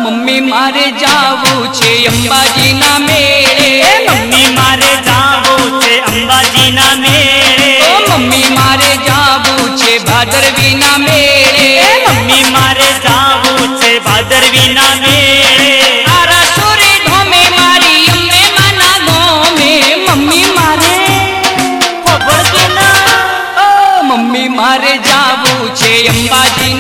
mummy मारे जावू छे अंबाजी ना मेळे मम्मी मारे जावू छे अंबाजी ना मेळे मम्मी मारे जावू छे भादरवी ना मेळे मम्मी मारे जावू छे भादरवी ना मेळे आरा सूरी धोमे मारी अम्बे माना गोमे मम्मी मारे खबर के ना मम्मी मारे जावू छे अंबाजी